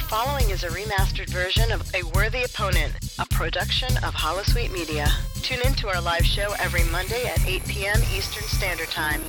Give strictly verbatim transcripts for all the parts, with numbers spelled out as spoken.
following is a remastered version of A Worthy Opponent, a production of Holosuite Media. Tune in to our live show every Monday at eight p.m. Eastern Standard Time.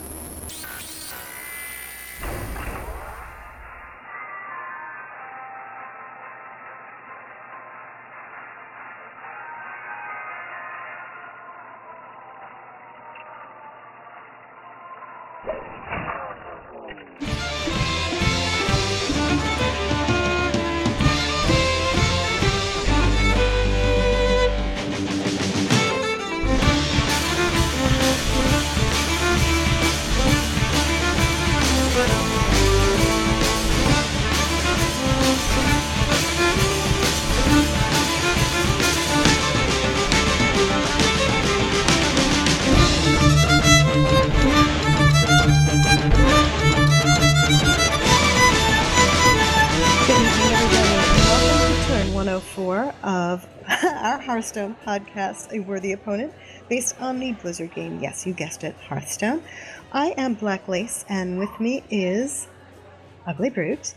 Hearthstone podcast, A Worthy Opponent, based on the Blizzard game. Yes, you guessed it, Hearthstone. I am Black Lace, and with me is Ugly Brute.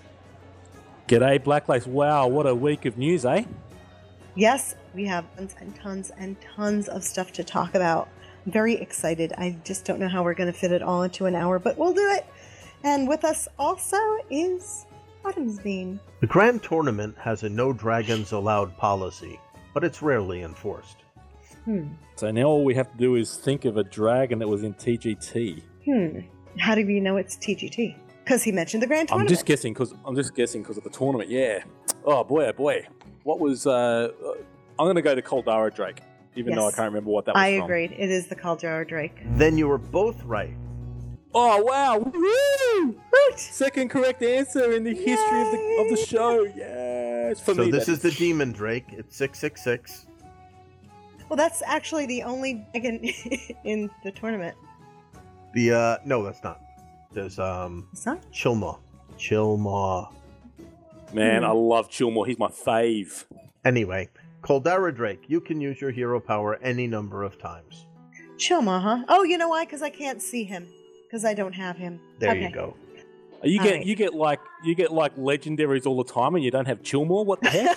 G'day, Black Lace. Wow, what a week of news, eh? Yes, we have tons and tons and tons of stuff to talk about. I'm very excited. I just don't know how we're going to fit it all into an hour, but we'll do it. And with us also is Autumn's Bean. The Grand Tournament has a no dragons allowed policy, but it's rarely enforced. Hmm. So now all we have to do is think of a dragon that was in T G T. Hmm. How do you know it's T G T? Because he mentioned the Grand Tournament. I'm just guessing because I'm just guessing because of the tournament. Yeah. Oh boy, oh boy. What was? Uh, I'm going to go to Caldara Drake, even yes. though I can't remember what that was I from. agreed. It is the Caldara Drake. Then you were both right. Oh wow! Woo! Right. Second correct answer in the history of the of the show. Yes. For so me, this that is the Demon Drake. It's six six six. Well, that's actually the only dragon in the tournament. The uh no, that's not. There's um It's not? Chilmaw. Chilmaw. Man, Hmm. I love Chilmore. He's my fave. Anyway, Caldara Drake, you can use your hero power any number of times. Chilma, huh? Oh, you know why? Because I can't see him. Because I don't have him. There Okay. you go. You All get right. you get like you get like legendaries all the time, and you don't have Chilmore. What the heck?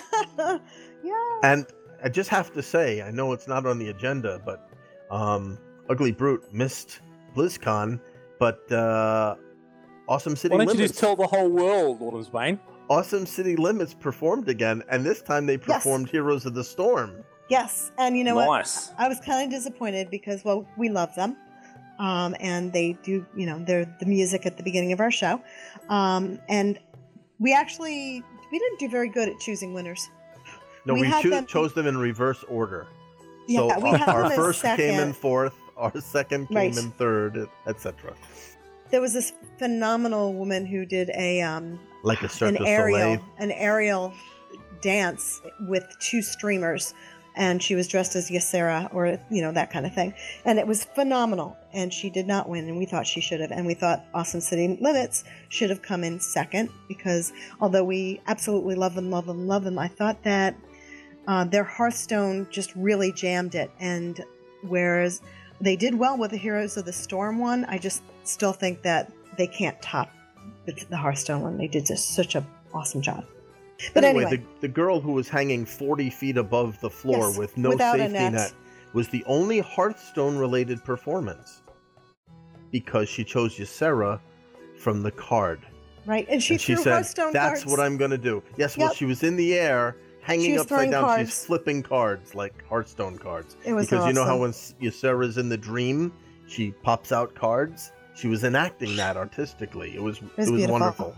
Yeah. And I just have to say, I know it's not on the agenda, but um Ugly Brute missed BlizzCon, but uh Awesome City Why don't Limits you just tell the whole world, Autumn's Bane? Awesome City Limits performed again, and this time they performed Heroes of the Storm. Yes. And you know what? Nice. I was kind of disappointed because, well, we love them. Um, and they do, you know, they're the music at the beginning of our show. Um, and we actually, we didn't do very good at choosing winners. No, We we, had choo- them- chose them in reverse order. Yeah, so we our, had them our as first came second. in fourth, our second came Right. in third, et cetera. There was this phenomenal woman who did a um, Like a Cirque an du aerial, Soleil. an aerial dance with two streamers, and she was dressed as Ysera, or you know, that kind of thing, and it was phenomenal. And she did not win, and we thought she should have, and we thought Awesome City Limits should have come in second, because although we absolutely love them, love them, love them, I thought that uh, their Hearthstone just really jammed it. And whereas they did well with the Heroes of the Storm one, I just still think that they can't top the, the Hearthstone one. They did just such an awesome job. But anyway, anyway, the, the girl who was hanging forty feet above the floor Yes, with no without a safety net. net was the only Hearthstone-related performance because she chose Ysera from the card. right, and she and she threw said, Hearthstone that's cards. what I'm going to do. Yes, well, Yep. she was in the air, hanging She was upside throwing down. cards. She's flipping cards like Hearthstone cards. It was because you know how awesome. when Ysera's in the dream, she pops out cards? She was enacting that artistically. It was, was it was beautiful. wonderful.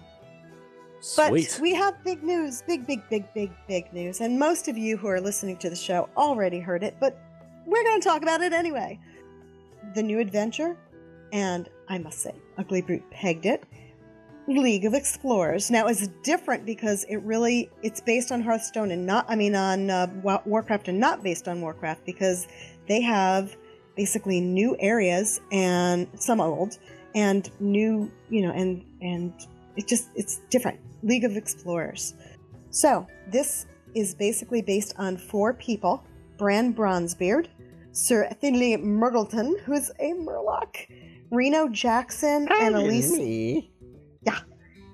But Sweet. we have big news, big, big, big, big, big news. And most of you who are listening to the show already heard it, but we're going to talk about it anyway. The new adventure, and I must say, Ugly Brute pegged it, League of Explorers. Now, it's different because it really, it's based on Hearthstone and not, I mean, on uh, Wa- Warcraft and not based on Warcraft, because they have basically new areas, and some old, and new, you know, and, and it just, it's different. League of Explorers. So, this is basically based on four people: Bran Bronzebeard, Sir Finley Murgleton, who's a Murloc, Reno Jackson, and Elise. Me. Yeah.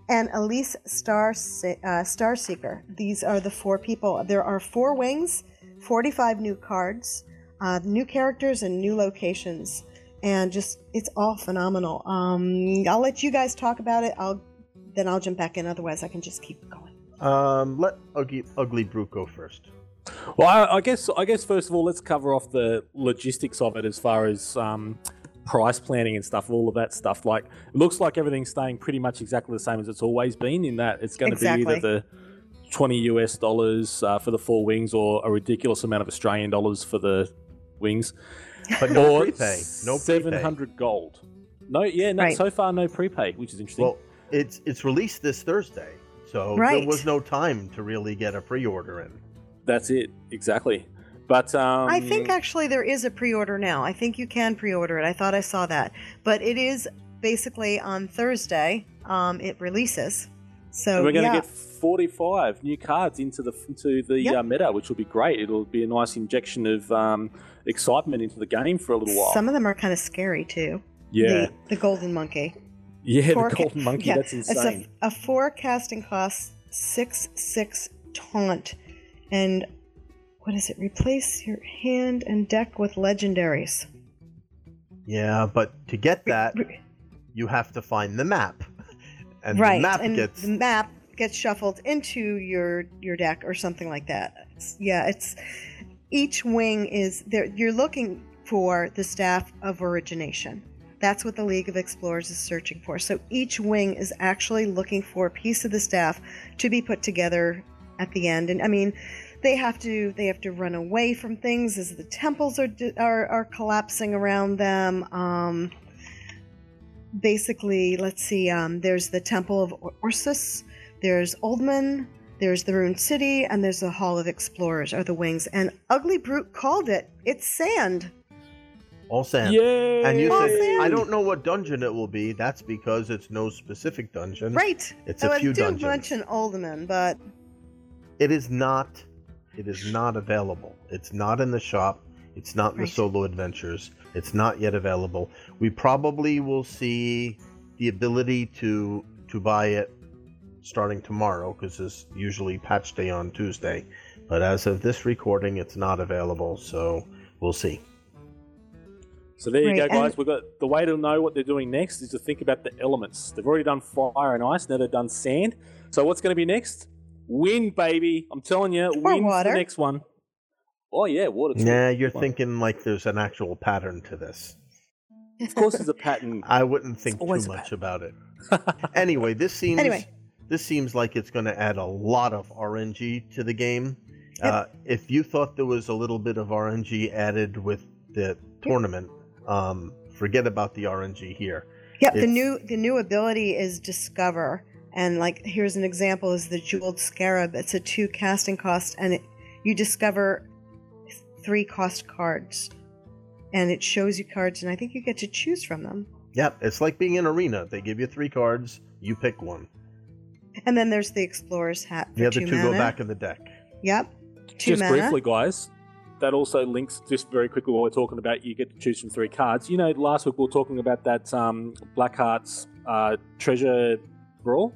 and Elise Star uh, Starseeker. These are the four people. There are four wings, forty-five new cards, uh, new characters, and new locations. And just, it's all phenomenal. Um, I'll let you guys talk about it. I'll then I'll jump back in. Otherwise, I can just keep going. Um, let Ugly, Ugly Brute go first. Well, I, I guess I guess first of all, let's cover off the logistics of it as far as um, price planning and stuff, all of that stuff. Like, it looks like everything's staying pretty much exactly the same as it's always been, in that it's going to Exactly. be either the twenty U S dollars uh, for the four wings, or a ridiculous amount of Australian dollars for the wings, But no or prepay. No seven prepay. hundred gold. No, yeah, no, Right. so far no prepay, which is interesting. Well, it's it's released this Thursday, so Right. there was no time to really get a pre-order in. That's it, exactly. But um, I think actually there is a pre-order now. I think you can pre-order it. I thought I saw that. But it is basically on Thursday. Um, it releases. So and we're going to yeah. get forty-five new cards into the into the Yep. uh, meta, which will be great. It'll be a nice injection of um, excitement into the game for a little while. Some of them are kind of scary too. yeah, The, the golden monkey. yeah, Four the ca- golden monkey. yeah, That's insane. It's a, a four casting cost, six six taunt, and what is it? Replace your hand and deck with legendaries. Yeah, but to get that, Re- you have to find the map, and right, the map and gets the map gets shuffled into your your deck or something like that. It's, yeah, it's each wing is there. You're looking for the staff of origination. That's what the League of Explorers is searching for. So each wing is actually looking for a piece of the staff to be put together at the end. And I mean, they have to they have to run away from things as the temples are are, are collapsing around them. Um, basically, let's see. Um, there's the Temple of Ursus. There's Oldman. There's the Rune City, and there's the Hall of Explorers, are the wings. And Ugly Brute called it. It's sand. all sand. Yay! And you All said, sand. I don't know what dungeon it will be. That's because it's no specific dungeon. Right. It's I a was few do dungeons. mention Oldman, but It is not. It is not available. It's not in the shop. It's not in Right. the solo adventures. It's not yet available. We probably will see the ability to to buy it starting tomorrow, because it's usually patch day on Tuesday. But as of this recording, it's not available. So we'll see. So there you Right, go, guys. and- We've got the way to know what they're doing next is to think about the elements. They've already done fire and ice. Now they've done sand. So what's going to be next? Wind, baby. I'm telling you, wind's water. the next one. Oh yeah, water. Too. Nah, you're Well, thinking like there's an actual pattern to this. Of course, there's a pattern. I wouldn't think too always a much about it. Anyway, this seems Anyway. this seems like it's going to add a lot of R N G to the game. Yep. Uh, if you thought there was a little bit of R N G added with the tournament, um, forget about the R N G here. Yep, the It's- new the new ability is Discover, and like here's an example: is the Jeweled Scarab. It's a two casting cost, and it, you discover three cost cards, and it shows you cards, and I think you get to choose from them. Yep, it's like being in Arena. They give you three cards, you pick one. And then there's the Explorer's Hat. For The other two, two mana. go back in the deck. Yep, two Just mana. briefly, guys, that also links, just very quickly while we're talking about you get to choose from three cards. You know, last week we were talking about that um, Blackheart's uh, treasure brawl.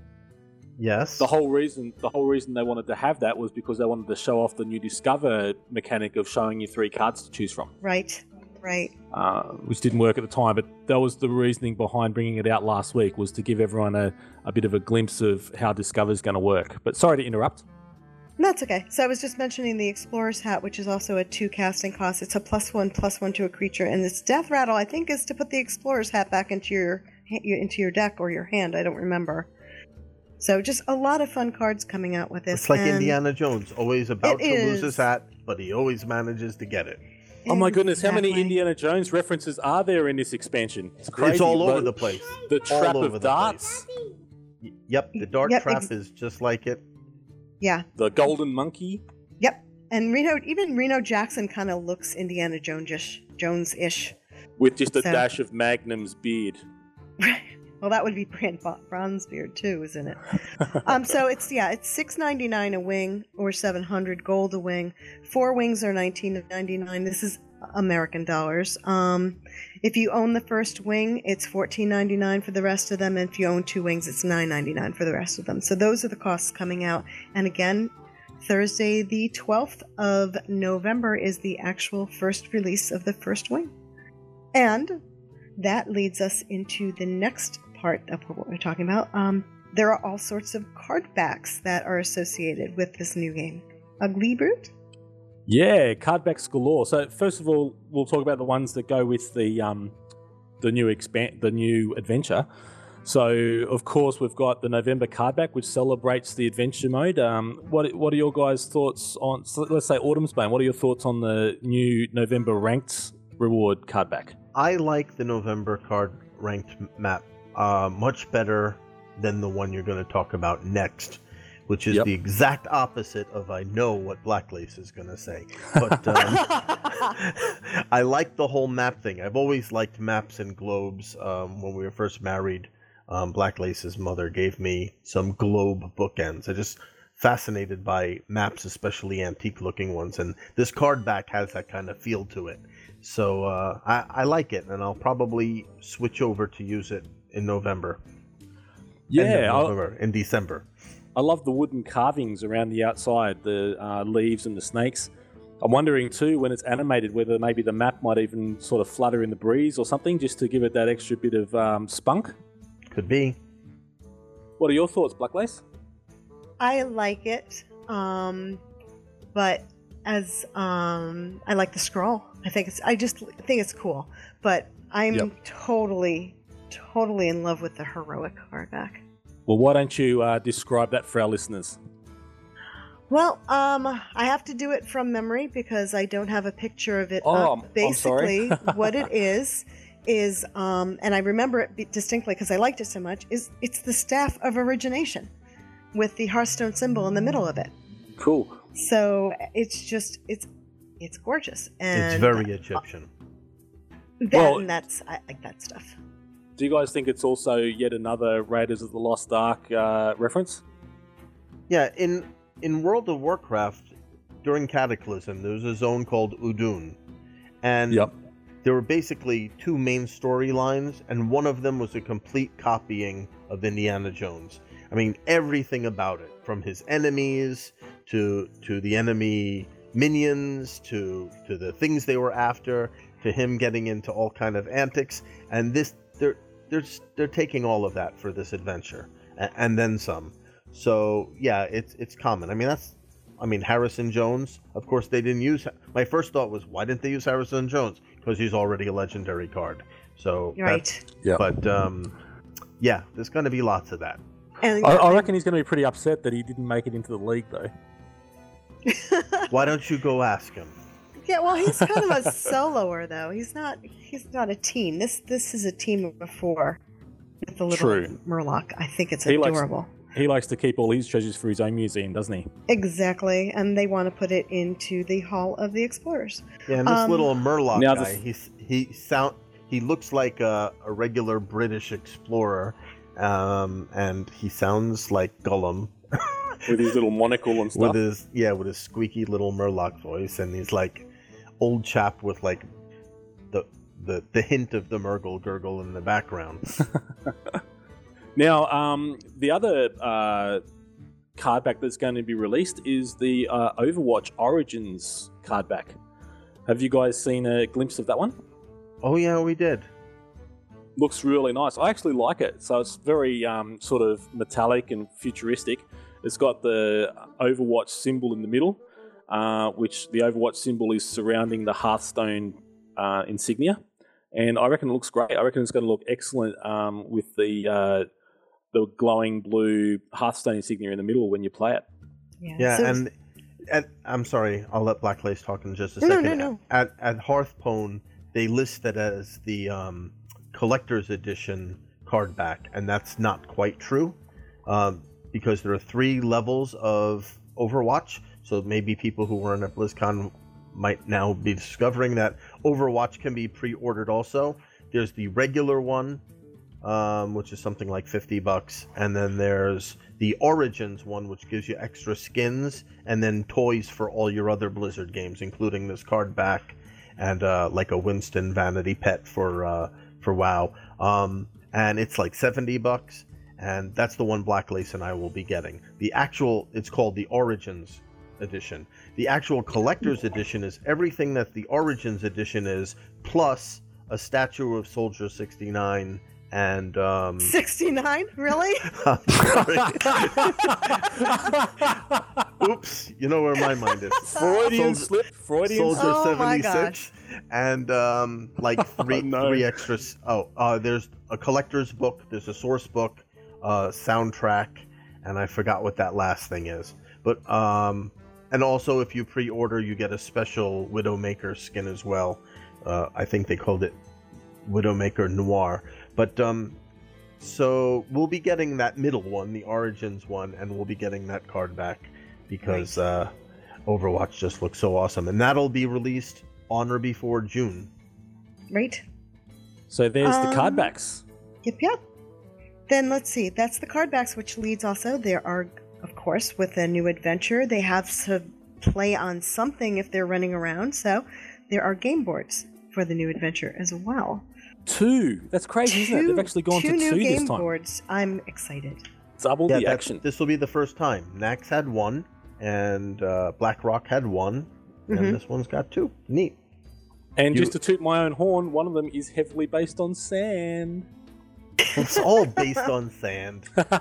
Yes. The whole reason, the whole reason they wanted to have that was because they wanted to show off the new Discover mechanic of showing you three cards to choose from, Right, right. uh, which didn't work at the time. But that was the reasoning behind bringing it out last week, was to give everyone a, a bit of a glimpse of how Discover's going to work. But sorry to interrupt. That's okay. So I was just mentioning the Explorer's Hat, which is also a two casting cost. It's a plus one, plus one to a creature, and its death rattle, I think, is to put the Explorer's Hat back into your into your deck or your hand. I don't remember. So just a lot of fun cards coming out with this. It's like and Indiana Jones, always about It to lose his is. hat, but he always manages to get it. Oh my goodness, how many Exactly. Indiana Jones references are there in this expansion? It's crazy. It's all over but the place. The all trap over of the darts, Y- Yep, the dart Yep, trap ex- is just like it. Yeah. the golden monkey. Yep. And Reno, even Reno Jackson kind of looks Indiana Jones-ish. Jones-ish. With just a So- dash of Magnum's beard. Well, that would be Brand Bronzebeard too, isn't it? um, so it's yeah, it's six ninety nine a wing or seven hundred gold a wing. Four wings are nineteen ninety nine. This is American dollars. Um, if you own the first wing, it's fourteen ninety-nine for the rest of them, and if you own two wings, it's nine ninety-nine for the rest of them. So those are the costs coming out. And again, Thursday the twelfth of November is the actual first release of the first wing. And that leads us into the next part of what we're talking about. Um, there are all sorts of card backs that are associated with this new game. Ugly Brute? Yeah, card backs galore. So first of all, we'll talk about the ones that go with the um, the new expand, the new adventure. So of course we've got the November card back, which celebrates the adventure mode. Um, what what are your guys' thoughts on? So let's say Autumn's Bane. What are your thoughts on the new November ranked reward card back? I like the November card ranked map uh, much better than the one you're going to talk about next, which is Yep. the exact opposite of I know what Blacklace is going to say. But um, I like the whole map thing. I've always liked maps and globes. Um, when we were first married, um, Blacklace's mother gave me some globe bookends. I just fascinated by maps, especially antique-looking ones, and this card back has that kind of feel to it. So uh, I, I like it, and I'll probably switch over to use it in November. Yeah, End of I'll- November, in December. I love the wooden carvings around the outside, the uh, leaves and the snakes. I'm wondering too, when it's animated, whether maybe the map might even sort of flutter in the breeze or something, just to give it that extra bit of um, spunk. Could be. What are your thoughts, Blacklace? I like it, um, but as um, I like the scroll. I think it's. I just think it's cool, but I'm Yep. totally, totally in love with the heroic card back. Well, why don't you uh, describe that for our listeners? Well, um, I have to do it from memory because I don't have a picture of it. Oh, up. I'm- I'm sorry. Basically, what it is is, um, and I remember it be- distinctly because I liked it so much. Is it's the Staff of Origination with the Hearthstone symbol in the middle of it. Cool. So it's just it's it's gorgeous and It's very Egyptian. that Well- and that's I like that stuff. Do you guys think it's also yet another Raiders of the Lost Ark uh, reference? Yeah, in in World of Warcraft, during Cataclysm, there was a zone called Udun. And Yep. there were basically two main storylines, and one of them was a complete copying of Indiana Jones. I mean, everything about it, from his enemies to to the enemy minions to to the things they were after, to him getting into all kind of antics. And this they're they're they're taking all of that for this adventure, and, and then some. So yeah, it's it's common. I mean, that's I mean Harrison Jones. Of course, they didn't use. My first thought was, why didn't they use Harrison Jones? Because he's already a legendary card. So Right. that's- Yeah. But um, yeah, there's going to be lots of that. And I, I reckon he's going to be pretty upset that he didn't make it into the league, though. Why don't you go ask him? yeah, well, he's kind of a soloer though. He's not he's not a team. This this is a team of four with the little True. Murloc. I think it's He likes- adorable. He likes to keep all his treasures for his own museum, doesn't he? Exactly, and they want to put it into the Hall of the Explorers. Yeah, and this Um, little Murloc Now the guy, f- he's he sound he looks like a, a regular British explorer, um, and he sounds like Gollum With his little monocle and stuff. with his yeah with his squeaky little Murloc voice, and he's like old chap with like the the the hint of the Murgle gurgle in the background. Now, um, the other uh, card back that's going to be released is the uh, Overwatch Origins card back. Have you guys seen a glimpse of that one? Oh yeah, we did. Looks really nice. I actually like it. So it's very um, sort of metallic and futuristic. It's got the Overwatch symbol in the middle, uh, which the Overwatch symbol is surrounding the Hearthstone uh, insignia. And I reckon it looks great. I reckon it's going to look excellent um, with the uh, the glowing blue Hearthstone insignia in the middle when you play it. Yeah, so- and at, I'm sorry, I'll let Blacklace talk in just a No, second. no, no. At at Hearthstone, they list it as the um, collector's edition card back, and that's not quite true, um, because there are three levels of Overwatch. So maybe people who weren't at BlizzCon might now be discovering that Overwatch can be pre-ordered also. There's the regular one, um, which is something like fifty bucks, and then there's the Origins one, which gives you extra skins and then toys for all your other Blizzard games, including this card back and uh, like a Winston vanity pet for uh, for WoW. Um, and it's like seventy bucks, and that's the one Black Lace and I will be getting. The actual, it's called the Origins edition. The actual collector's edition is everything that the Origins edition is, plus a statue of Soldier sixty-nine and um sixty-nine? Really? Oops, you know where my mind is. Freudian Soldier- slip. Freudian Soldier slip. Oh my seventy-six, and um, like three Oh, no. three extras. Oh, uh, there's a collector's book. There's a source book, uh, soundtrack, and I forgot what that last thing is. But um, and also if you pre-order, you get a special Widowmaker skin as well. Uh, I think they called it Widowmaker Noir. But um, so we'll be getting that middle one, the Origins one, and we'll be getting that card back because. Right. Uh, Overwatch just looks so awesome, and that'll be released on or before June. Right. So there's the card Um, backs. Yep, yep. Then let's see. That's the card backs, which leads also. There are, of course, with a new adventure, they have to play on something if they're running around. So there are game boards for the new adventure as well. Two. That's crazy, isn't it? They've actually gone two to new two game this time. boards. I'm excited. Double Yeah, the that- action. this will be the first time. Nax had one, and uh, BlackRock had one, Mhm. and this one's got two. Neat. And You- just to toot my own horn, one of them is heavily based on sand. It's all based on sand.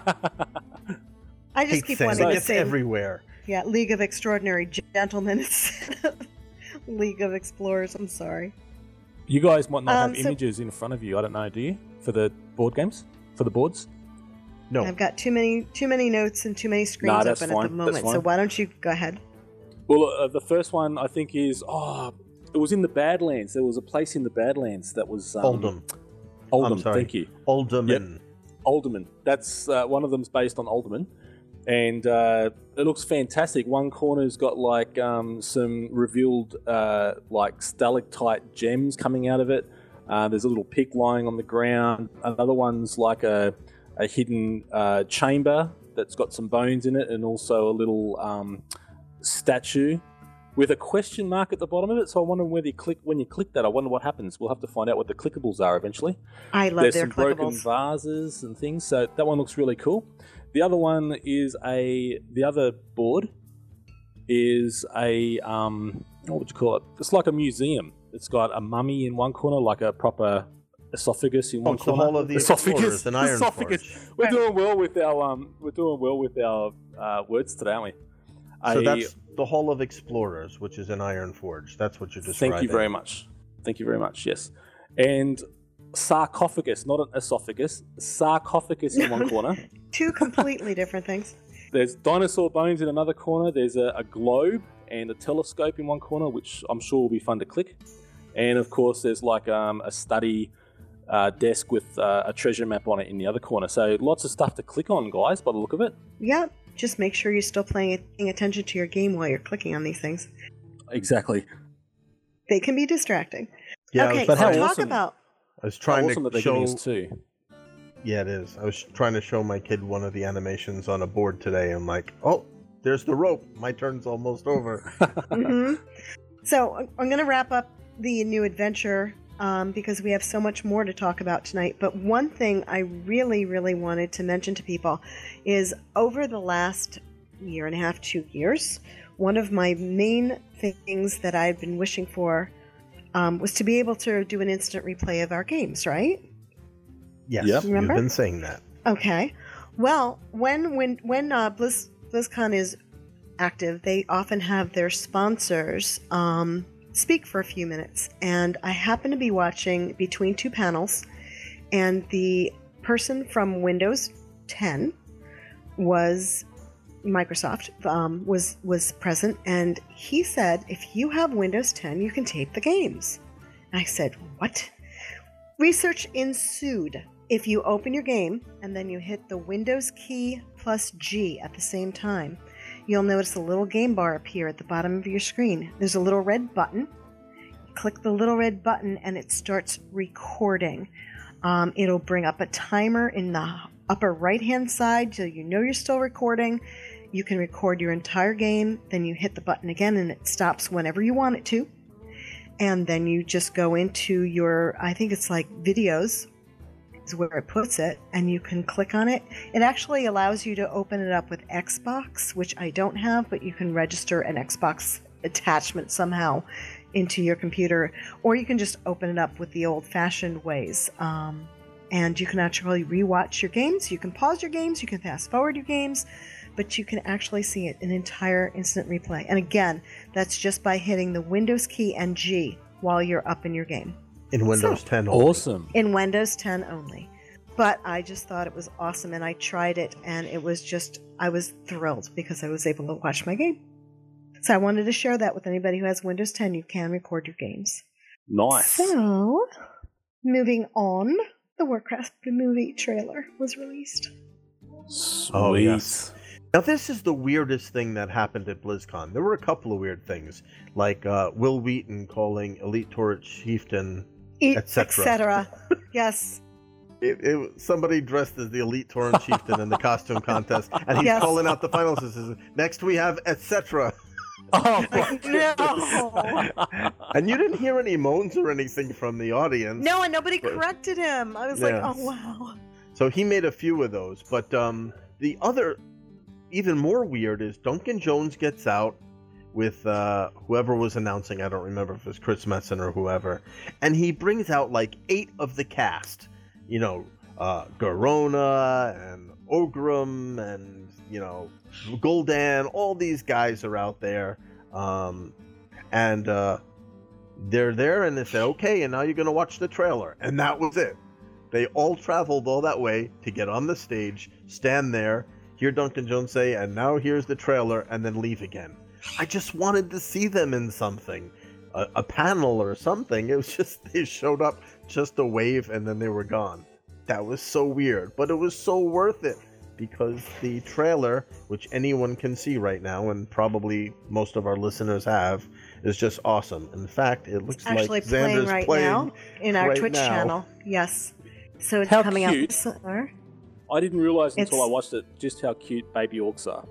I just Hate keep sand. wanting It to gets say, everywhere. yeah, League of Extraordinary Gentlemen instead of League of Explorers. I'm sorry. You guys might not Um, have so- images in front of you. I don't know. Do you for the board games? For the boards? No. I've got too many too many notes and too many screens that's open at fine, the that's moment. So fine. why don't you go ahead? Well, uh, the first one I think is oh, it was in the Badlands. There was a place in the Badlands that was um, Oldham. Oldham. I'm sorry. Thank you. Alderman. Alderman. That's uh, one of them's based on Alderman, and uh, it looks fantastic. One corner's got like um, some revealed uh, like stalactite gems coming out of it. Uh, there's a little pick lying on the ground. Another one's like a, a hidden uh, chamber that's got some bones in it, and also a little um, statue with a question mark at the bottom of it. So I wonder whether you click when you click that. I wonder what happens. We'll have to find out what the clickables are eventually. I love There's their some broken clickables. vases and things, so that one looks really cool. The other one is a the other board is a um what would you call it? It's like a museum. It's got a mummy in one corner, like a proper esophagus in Oh, one it's the corner. Hall of the esophagus, Explorers in Ironforge. esophagus. We're doing well with our um we're doing well with our uh, words today, aren't we? So A- that's the Hall of Explorers, which is in Ironforge. That's what you're describing. Thank you very much. Thank you very much. Yes, and sarcophagus, not an esophagus. Sarcophagus in one corner. Two completely different things. There's dinosaur bones in another corner. There's a, a globe and a telescope in one corner, which I'm sure will be fun to click. And of course, there's like um, a study uh, desk with uh, a treasure map on it in the other corner. So lots of stuff to click on, guys, by the look of it. Yeah, just make sure you're still playing, paying attention to your game while you're clicking on these things. Exactly. They can be distracting. Yeah, I okay, was, But so how trying, talk awesome. about. I was trying awesome that to they're show. giving us two. Yeah, it is. I was trying to show my kid one of the animations on a board today. I'm like, oh, there's the rope. My turn's almost over. hmm So I'm- I'm going to wrap up the new adventure um, because we have so much more to talk about tonight. But one thing I really, really wanted to mention to people is over the last year and a half, two years, one of my main things that I've been wishing for um, was to be able to do an instant replay of our games, right? Yes, Yep. you've Remember? been saying that. Okay. Well, when when when uh, Blizz, BlizzCon is active, they often have their sponsors um, speak for a few minutes. And I happen to be watching between two panels, and the person from Windows ten was Microsoft um, was was present, and he said, "If you have Windows ten, you can tape the games." And I said, "What?" Research ensued. If you open your game and then you hit the Windows key plus G at the same time, you'll notice a little game bar appear at the bottom of your screen. There's a little red button. Click the little red button and it starts recording. Um, it'll bring up a timer in the upper right hand side so you know you're still recording. You can record your entire game, then you hit the button again and it stops whenever you want it to. and then you just go into your, I think it's like videos is where it puts it, and you can click on it. It actually allows you to open it up with Xbox, which I don't have, but you can register an Xbox attachment somehow into your computer, or you can just open it up with the old-fashioned ways. Um, and you can actually rewatch your games. You can pause your games. You can fast forward your games, but you can actually see it in entire instant replay. And again, that's just by hitting the Windows key and G while you're up in your game. In Windows So- ten. only. Awesome. In Windows ten only. But I just thought it was awesome, and I tried it, and it was just, I was thrilled because I was able to watch my game. So I wanted to share that with anybody who has Windows ten. You can record your games. Nice. So, moving on, the Warcraft movie trailer was released. Sweet. Oh, yes. Now, this is the weirdest thing that happened at BlizzCon. There were a couple of weird things, like uh, Will Wheaton calling Elite Torrent Chieftain, et cetera. Et cetera. Yes. It, it, somebody dressed as the Elite Torrent Chieftain in the costume contest, and he's Yes. calling out the finalists and says, next we have et cetera. Oh, No. And you didn't hear any moans or anything from the audience. No, and nobody But- corrected him. I was like, Yeah. oh, wow. So he made a few of those. But um, the other, even more weird, is Duncan Jones gets out with uh, whoever was announcing. I don't remember if it was Chris Metzen or whoever. And he brings out like eight of the cast. You know, uh, Garona and Ogrim and, you know, Gul'dan. All these guys are out there. Um, and uh, they're there and they said, okay, and now you're going to watch the trailer. And that was it. They all traveled all that way to get on the stage, stand there, hear Duncan Jones say, and now here's the trailer, and then leave again. I just wanted to see them in something, a, a panel or something. It was just, they showed up, just a wave, and then they were gone. That was so weird, but it was so worth it, because the trailer, which anyone can see right now, and probably most of our listeners have, is just awesome. In fact, it looks Actually like playing Xander's right playing now in our right Twitch now. channel. Yes. So it's How coming cute. out this summer. I didn't realize until It's- I watched it just how cute baby orcs are.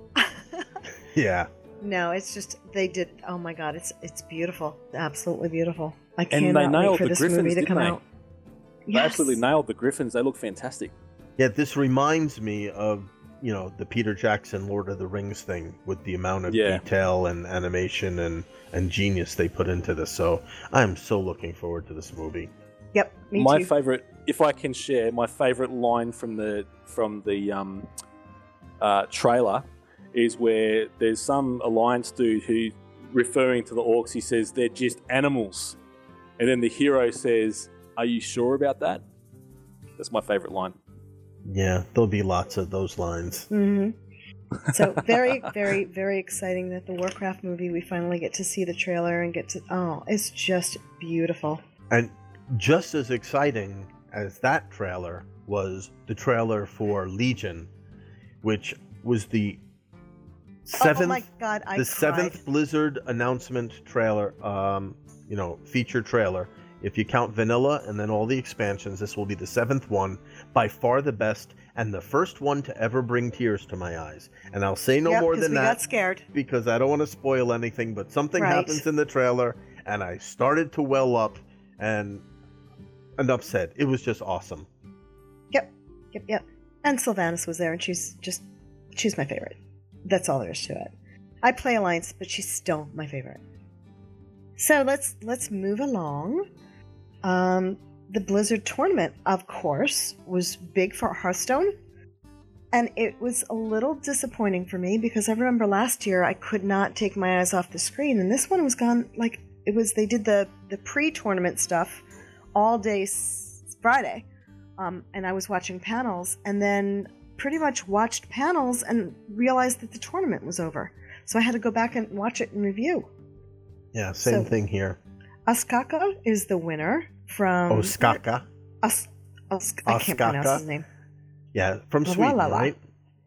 Yeah. No, it's just they did. Oh my God, it's it's beautiful, absolutely beautiful. I And cannot they wait nailed for the this griffins, movie to didn't come they? out. They Yes. absolutely nailed the griffins. They look fantastic. Yeah, this reminds me of, you know, the Peter Jackson Lord of the Rings thing with the amount of Yeah. detail and animation and, and genius they put into this. So I'm so looking forward to this movie. Yep, me my too. favorite, if I can share, my favorite line from the from the um, uh, trailer is where there's some Alliance dude who, referring to the orcs, he says they're just animals, and then the hero says, "Are you sure about that?" That's my favorite line. Yeah, there'll be lots of those lines. hmm So very, very, very exciting that the Warcraft movie. We finally get to see the trailer and get to. Oh, it's just beautiful. And just as exciting as that trailer was the trailer for Legion, which was the seventh oh my God, I the cried. seventh Blizzard announcement trailer, um, you know, feature trailer. If you count vanilla and then all the expansions, this will be the seventh one, by far the best, and the first one to ever bring tears to my eyes. And I'll say no Yep, more 'cause than we that got scared. because I don't want to spoil anything, but something Right. happens in the trailer, and I started to well up, and enough said. It was just awesome. Yep, yep, yep. And Sylvanas was there, and she's just she's my favorite. That's all there is to it. I play Alliance, but she's still my favorite. So let's let's move along. Um, the Blizzard tournament, of course, was big for Hearthstone, and it was a little disappointing for me because I remember last year I could not take my eyes off the screen, and this one was gone. Like it was, they did the the pre-tournament stuff all day s- Friday, um, and I was watching panels, and then pretty much watched panels and realized that the tournament was over. So I had to go back and watch it and review. Yeah, same So- thing here. Askaka is the winner from Oskaka. As- Osk- I can't pronounce Oskaka? his name. Yeah, from La, la, Sweden, la, la. right?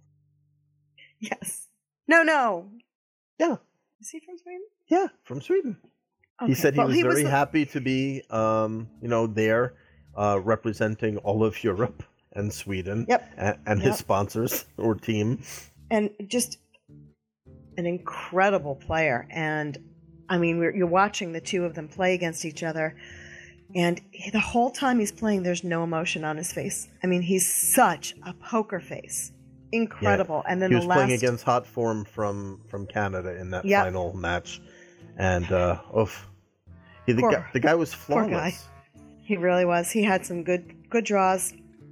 Yes. No, no. Yeah, Is he from Sweden? yeah, from Sweden. Okay. He said he well, was he very the- happy to be, um, you know, there uh, representing all of Europe and Sweden Yep. and, and Yep. his sponsors or team. and just an incredible player. And I mean, we're, you're watching the two of them play against each other, and the whole time he's playing, there's no emotion on his face. I mean, he's such a poker face. Incredible. Yeah. And then he the was last... playing against Hot Form from, from Canada in that Yep. final match. And, uh, oof. He, the, Poor- guy, the guy was poor flawless. guy. He really was. He had some good good draws.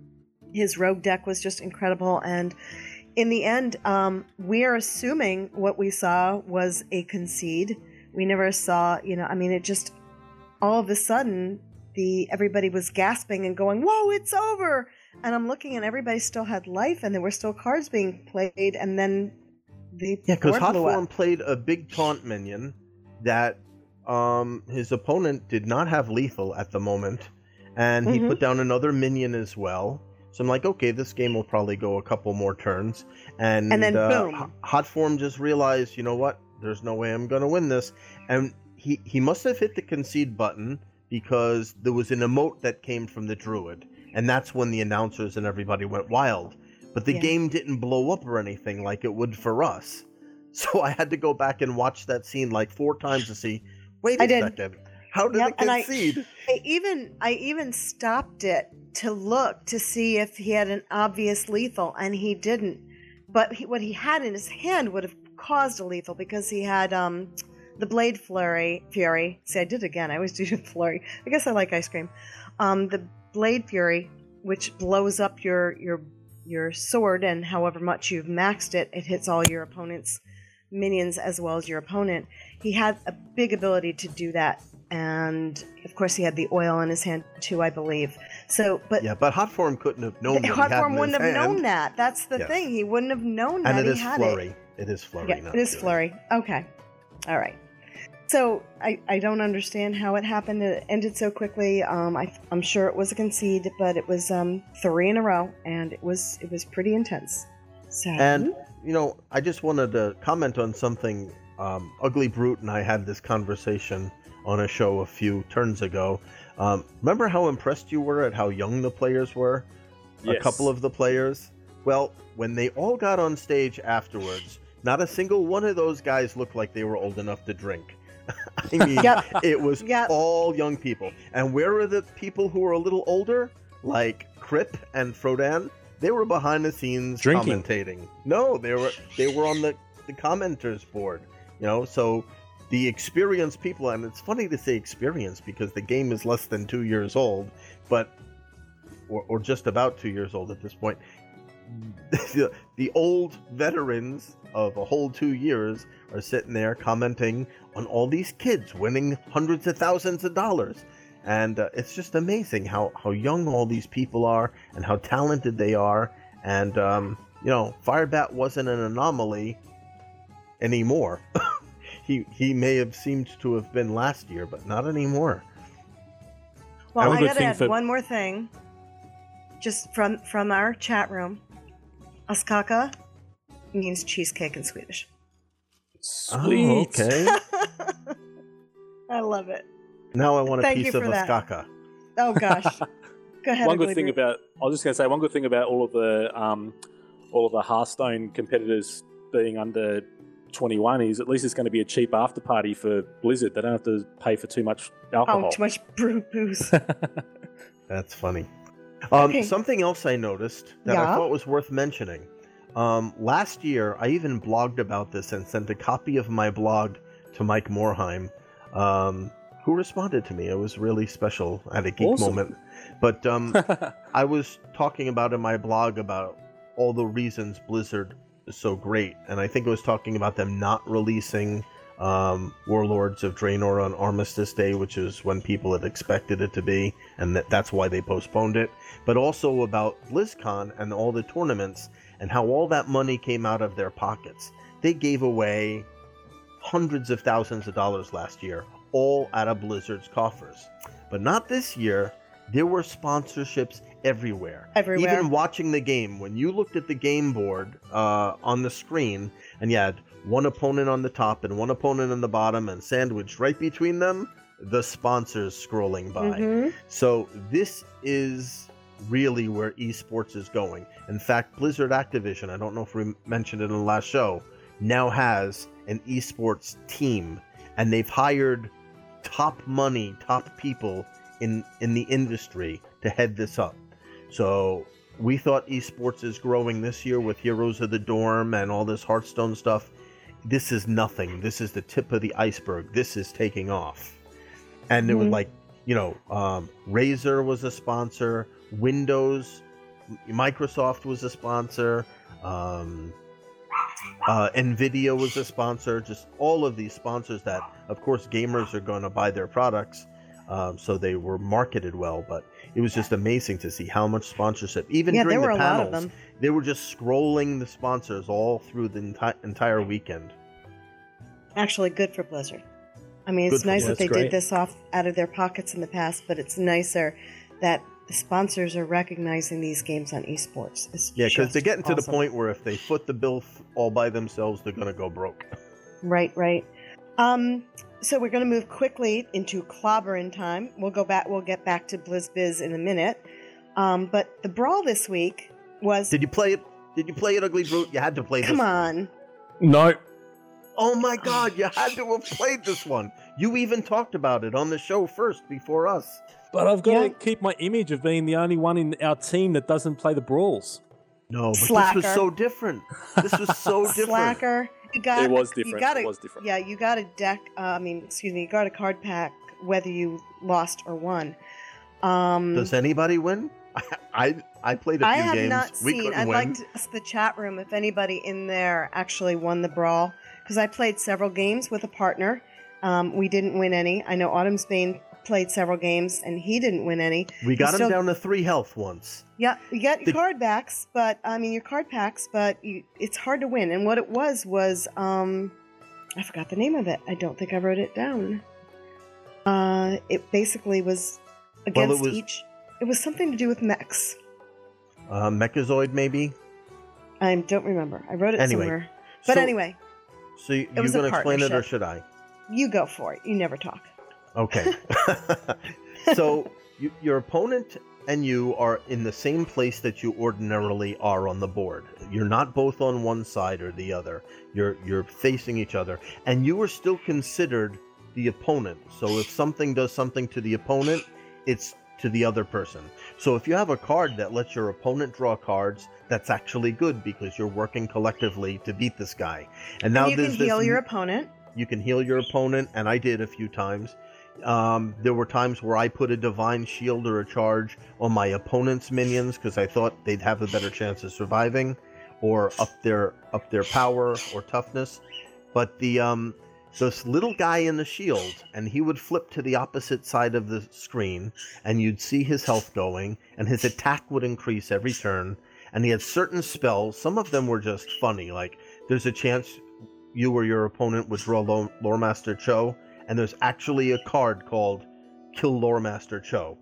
His rogue deck was just incredible. And in the end, um, we are assuming what we saw was a concede. We never saw, you know, I mean, it just, all of a sudden, the everybody was gasping and going, whoa, it's over. And I'm looking and everybody still had life and there were still cards being played. And then the Yeah, because board Hot blew Form up. played a big taunt minion that um, his opponent did not have lethal at the moment. And he Mhm. put down another minion as well. So I'm like, okay, this game will probably go a couple more turns. And, And then uh, boom. H- Hot Form just realized, you know what? There's no way I'm going to win this. And he, he must have hit the concede button because there was an emote that came from the Druid. And that's when the announcers and everybody went wild. But the Yeah. game didn't blow up or anything like it would for us. So I had to go back and watch that scene like four times to see, wait a I did. second, how did Yep, it and I- concede? I even I even stopped it to look to see if he had an obvious lethal, and he didn't. But he, what he had in his hand would have caused a lethal because he had um, the Blade Flurry Fury. See, I did it again. I always do Flurry. I guess I like ice cream. Um, the Blade Fury, which blows up your your your sword, and however much you've maxed it, it hits all your opponent's minions as well as your opponent. He had a big ability to do that. And of course, he had the oil in his hand too, I believe. So, but Yeah, but Hot Form couldn't have known what he Hot had Form in wouldn't his have known hand. that. That's the Yes. thing. He wouldn't have known that And it he is had Flurry. it. It is Flurry. Yeah, not it is Fury. Flurry. Okay, all right. So I, I don't understand how it happened. It ended so quickly. Um, I, I'm sure it was a concede, but it was um, three in a row, and it was it was pretty intense. So And, you know, I just wanted to comment on something. Um, Ugly Brute and I had this conversation on a show a few turns ago. Um, remember how impressed you were at how young the players were? A Yes. couple of the players? Well, when they all got on stage afterwards, not a single one of those guys looked like they were old enough to drink. I mean, Yep. it was Yep. all young people. And where are the people who are a little older? Like Crip and Frodan? They were behind the scenes Drinking. commentating. No, they were they were on the, the commenters board. You know, so the experienced people, and it's funny to say experienced because the game is less than two years old, but or, or just about two years old at this point. The, the old veterans of a whole two years are sitting there commenting on all these kids winning hundreds of thousands of dollars. And uh, it's just amazing how, how young all these people are and how talented they are. And, um, you know, Firebat wasn't an anomaly anymore. he he may have seemed to have been last year, but not anymore. well, One I good gotta thing add for- one more thing, just from from our chat room. Askaka means cheesecake in Swedish. Sweet. Oh, okay. I love it. Now I want a Thank piece you of for that. Askaka. Oh gosh. Go ahead. One good Ugly thing Brute. about I was just going to say one good thing about all of the um, all of the Hearthstone competitors being under twenty-one is at least it's going to be a cheap after party for Blizzard. They don't have to pay for too much alcohol. Oh, too much brew booze. That's funny. Um, Okay. Something else I noticed that I Yeah? thought was worth mentioning. Um, last year, I even blogged about this and sent a copy of my blog to Mike Morheim, um, who responded to me. It was really special at a geek Awesome. moment. But um, I was talking about in my blog about all the reasons Blizzard is so great, and I think I was talking about them not releasing um, Warlords of Draenor on Armistice Day, which is when people had expected it to be, and that, that's why they postponed it. But also about BlizzCon and all the tournaments and how all that money came out of their pockets. They gave away hundreds of thousands of dollars last year, all out of Blizzard's coffers. But not this year. There were sponsorships everywhere. Everywhere. Even watching the game, when you looked at the game board uh, on the screen, and you had one opponent on the top and one opponent on the bottom, and sandwiched right between them, the sponsors scrolling by. Mhm. So this is really where esports is going. In fact, Blizzard Activision, I don't know if we mentioned it in the last show, now has an esports team. and they've hired top money, top people in in the industry to head this up. So we thought esports is growing this year with Heroes of the Dorm and all this Hearthstone stuff. This is nothing. This is the tip of the iceberg. This is taking off. And mm-hmm. it was like, you know, um, Razer was a sponsor, Windows, Microsoft was a sponsor, um, uh, Nvidia was a sponsor, just all of these sponsors that, of course, gamers are going to buy their products. Um, so they were marketed well, but it was just amazing to see how much sponsorship. Even yeah, during there were the a lot of panels, them. They were just scrolling the sponsors all through the enti- entire weekend. Actually, good for Blizzard. I mean, it's Good nice for- that they yeah, that's did this off out of their pockets in the past, but it's nicer that the sponsors are recognizing these games on esports. It's Yeah, because just they're getting to the awesome. point where if they foot the bill f- all by themselves, they're going to go broke. Right, right. Um, so we're going to move quickly into clobberin' time. We'll go back. We'll get back to BlizzBiz in a minute. Um, but the brawl this week was. Did you play it? Did you play it, Ugly Brute? You had to play this Come one. on. No. Oh my God, you had to have played this one. You even talked about it on the show first before us. But I've got Yeah. to keep my image of being the only one in our team that doesn't play the brawls. No, but Slacker. this was so different. This was so different. Slacker. You got, It was You different. got a, It was different. Yeah, you got a deck. Uh, I mean, excuse me. You got a card pack whether you lost or won. Um, Does anybody win? I I played a few I have games. not we seen. couldn't I'd win. like to ask the chat room if anybody in there actually won the brawl, because I played several games with a partner. Um, we didn't win any. I know Autumn's Bane played several games and he didn't win any. We got You him still- down to three health once. Yeah, you get your The- card backs, but I mean your card packs, but you, it's hard to win. And what it was was um, I forgot the name of it. I don't think I wrote it down. Uh, it basically was Well, it against was- each. It was something to do with mechs. Uh, Mechazoid, maybe? I don't remember. I wrote it Anyway, somewhere. But So- anyway, So you, was you a going to explain it or partnership. should I? you go for it. You never talk. Okay. So you, your opponent and you are in the same place that you ordinarily are on the board. You're not both on one side or the other. You're you're facing each other, and you are still considered the opponent. So if something does something to the opponent, it's to the other person. So if you have a card that lets your opponent draw cards, that's actually good because you're working collectively to beat this guy. And now And you there's can this heal your opponent. you can heal your opponent, and I did a few times. Um, there were times where I put a divine shield or a charge on my opponent's minions because I thought they'd have a better chance of surviving, or up their up their power or toughness. But the um, this little guy in the shield, and he would flip to the opposite side of the screen, and you'd see his health going, and his attack would increase every turn. And he had certain spells. Some of them were just funny, like there's a chance you or your opponent would draw Lore, Lore Master Cho, and there's actually a card called Kill Lore Master Cho.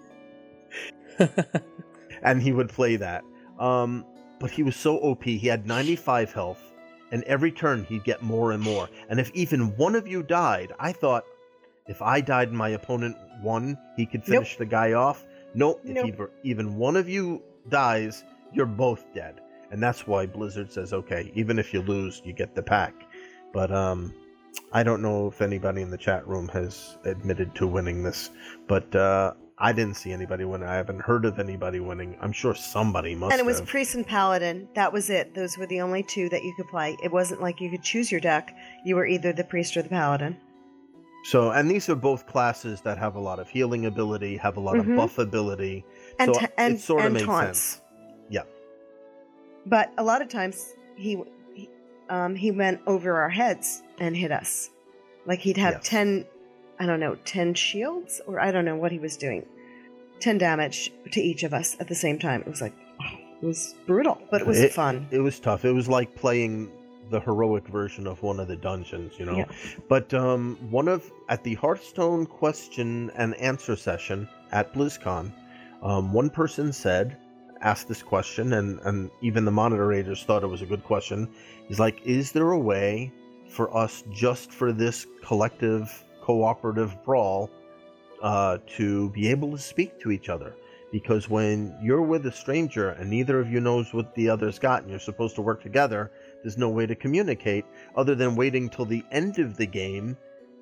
And he would play that. Um, but he was so O P. He had ninety-five health, and every turn he'd get more and more. And if even one of you died, I thought, if I died and my opponent won, he could finish the guy off. Nope, if Nope. either, even one of you dies, you're both dead. And that's why Blizzard says, okay, even if you lose, you get the pack. But um, I don't know if anybody in the chat room has admitted to winning this. But uh, I didn't see anybody win. I haven't heard of anybody winning. I'm sure somebody must And it was have. Priest and Paladin. That was it. Those were the only two that you could play. It wasn't like you could choose your deck. You were either the Priest or the Paladin. So, and these are both classes that have a lot of healing ability, have a lot Mhm. of buff ability. And, so ta- and, it sort of and makes taunts. sense. Yeah. But a lot of times he he, um, he went over our heads and hit us. Like he'd have Yes. ten, I don't know, ten shields? Or I don't know what he was doing. ten damage to each of us at the same time. It was like, oh, it was brutal, but it was It- fun. It was tough. It was like playing the heroic version of one of the dungeons, you know. Yeah. But um, one of at the Hearthstone question and answer session at BlizzCon, um, one person said, asked this question, and and even the moderators thought it was a good question. He's like, is there a way for us just for this collective cooperative brawl uh, to be able to speak to each other? Because when you're with a stranger and neither of you knows what the other's got and you're supposed to work together, there's no way to communicate other than waiting till the end of the game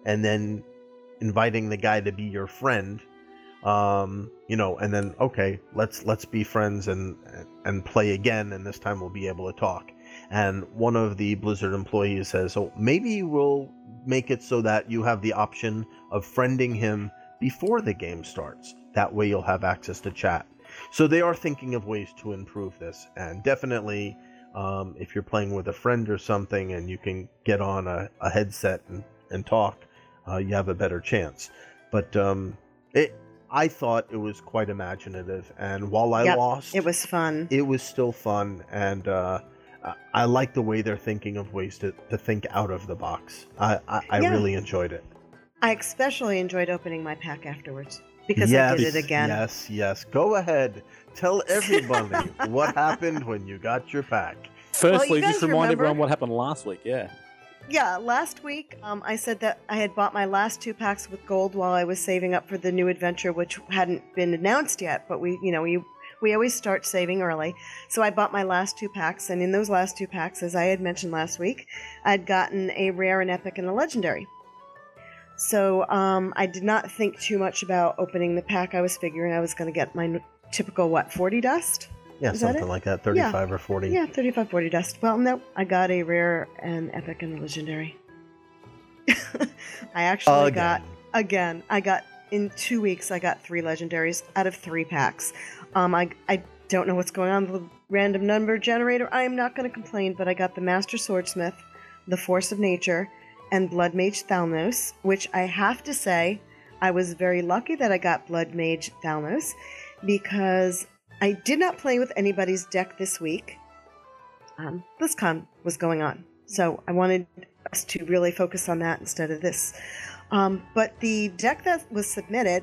and then inviting the guy to be your friend, um, you know, and then okay, let's let's be friends and and play again, and this time we'll be able to talk. And one of the Blizzard employees says, "Oh, maybe we'll make it so that you have the option of friending him before the game starts. That way you'll have access to chat." So they are thinking of ways to improve this, and definitely um, if you're playing with a friend or something and you can get on a, a headset and, and talk, uh, you have a better chance. But um, it, I thought it was quite imaginative, and while I Yep, lost, it was fun. it was still fun, and uh, I- I like the way they're thinking of ways to, to think out of the box. I, I, I Yeah. really enjoyed it. I especially enjoyed opening my pack afterwards because yes, I did it again. Yes, yes. Go ahead. Tell everybody what happened when you got your pack. Firstly, guys just remind remember- everyone what happened last week. Yeah. Yeah, last week um, I said that I had bought my last two packs with gold while I was saving up for the new adventure, which hadn't been announced yet. But we, you know, we we always start saving early, so I bought my last two packs, and in those last two packs, as I had mentioned last week, I'd gotten a rare, an epic, and a legendary. So um, I did not think too much about opening the pack. I was figuring I was going to get my n- typical what forty dust. Yeah, Is that something it? like that, thirty-five or forty. Yeah, thirty-five, forty dust. Well, no, I got a rare, an epic, and a legendary. I actually Again. got, again, I got, in two weeks, I got three legendaries out of three packs. Um, I, I don't know what's going on with the random number generator. I am not going to complain, but I got the Master Swordsmith, the Force of Nature, and Blood Mage Thalnos, which I have to say, I was very lucky that I got Blood Mage Thalnos, because I did not play with anybody's deck this week. Um, BlizzCon was going on, so I wanted us to really focus on that instead of this. Um, but the deck that was submitted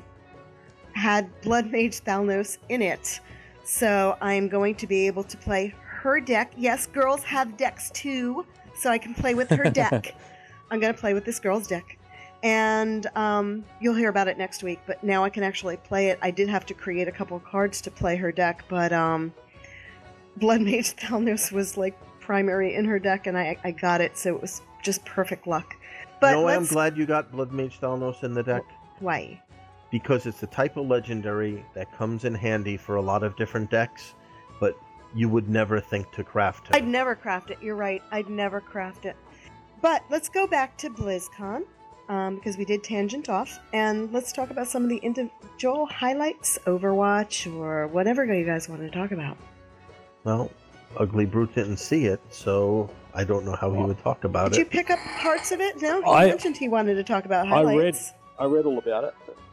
had Blood Mage Thalnos in it, so I'm going to be able to play her deck. Yes, girls have decks too, so I can play with her deck. I'm going to play with this girl's deck. And um, you'll hear about it next week, but now I can actually play it. I did have to create a couple cards to play her deck, but um, Blood Mage Thalnos was like primary in her deck, and I, I got it, so it was just perfect luck. But you know why I'm let's- glad you got Blood Mage Thalnos in the deck? Why? Because it's the type of legendary that comes in handy for a lot of different decks, but you would never think to craft him. I'd never craft it. You're right. I'd never craft it. But let's go back to BlizzCon, um, because we did tangent off, and let's talk about some of the individual highlights, Overwatch, or whatever you guys want to talk about. Well, Ugly Brute didn't see it, so I don't know how he would talk about Did you it. pick up parts of it? No, he I- mentioned he wanted to talk about I highlights. read, I read all about it.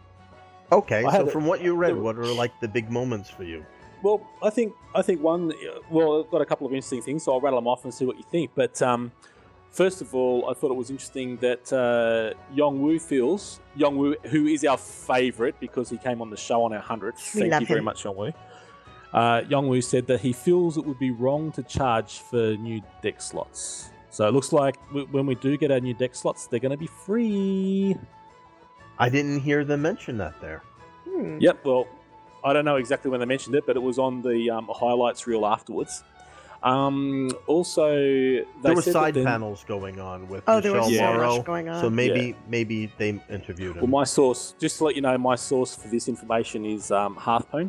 Okay, I so had it- from what you read, there- what are like the big moments for you? Well, I think I think one. Well, I've got a couple of interesting things, so I'll rattle them off and see what you think. But um, first of all, I thought it was interesting that uh, Yongwu feels Yongwu, who is our favourite because he came on the show on our hundredth. We Thank love you very him. much, Yongwu. Uh, Yongwu said that he feels it would be wrong to charge for new deck slots. So it looks like w- when we do get our new deck slots, they're going to be free. I didn't hear them mention that there. Hmm. Yep, well, I don't know exactly when they mentioned it, but it was on the um, highlights reel afterwards. Um, also, they There were said side that then- panels going on with Oh, there Michelle was so Morrow, much going on. so maybe Yeah. maybe they interviewed him. Well, my source, just to let you know, my source for this information is um, Hearthstone.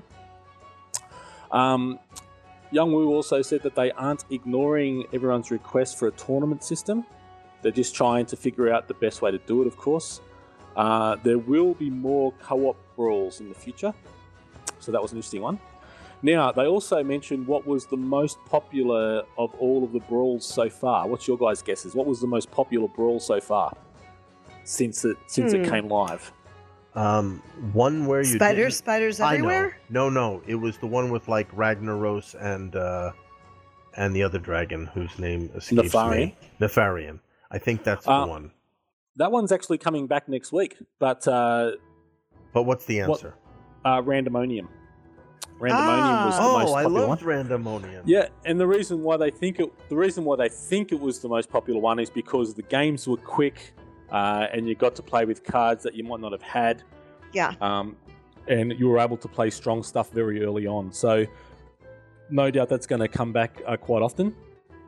Um, Youngwoo also said that they aren't ignoring everyone's request for a tournament system. They're just trying to figure out the best way to do it, of course. Uh, there will be more co-op brawls in the future. So that was an interesting one. Now, they also mentioned what was the most popular of all of the brawls so far. What's your guys' guesses? What was the most popular brawl so far since it since Hmm. it came live? Um, one where you Spiders, didn't- spiders I know. everywhere? No, no, it was the one with like Ragnaros and uh, and the other dragon whose name escapes Nefarian? me. Nefarian. I think that's Uh, the one. That one's actually coming back next week, but uh, But what's the what- answer? uh, Randomonium. Randomonium was the Ah. most Oh, I popular one. loved Randomonium. Yeah, and the reason why they think it, the reason why they think it was the most popular one is because the games were quick, uh, and you got to play with cards that you might not have had. Yeah. Um, and you were able to play strong stuff very early on. So, no doubt that's going to come back uh, quite often.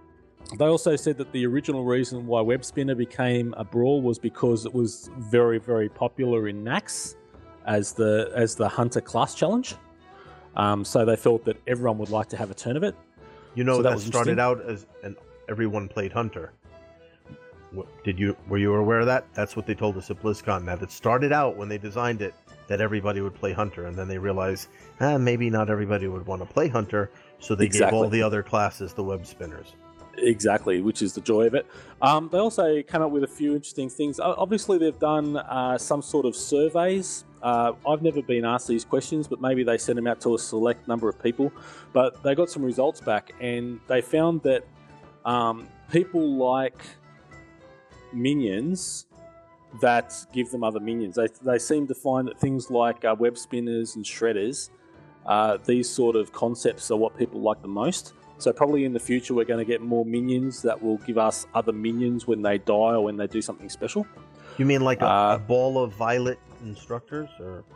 They also said that the original reason why Web Spinner became a brawl was because it was very, very popular in Nax as the as the Hunter class challenge. Um, so they felt that everyone would like to have a turn of it. You know, So that that, was started out as an everyone played Hunter. What, did you were you aware of that? That's what they told us at BlizzCon. That it started out when they designed it that everybody would play Hunter, and then they realized ah, maybe not everybody would want to play Hunter, so they Exactly. gave all the other classes the web spinners. Exactly, which is the joy of it. Um, they also came up with a few interesting things. O- Obviously, they've done uh, some sort of surveys. Uh, I've never been asked these questions, but maybe they sent them out to a select number of people. But they got some results back, and they found that um, people like minions that give them other minions. They, they seem to find that things like uh, web spinners and shredders, uh, these sort of concepts are what people like the most. So probably in the future we're going to get more minions that will give us other minions when they die or when they do something special. You mean like a, Uh, a ball of violet instructors, or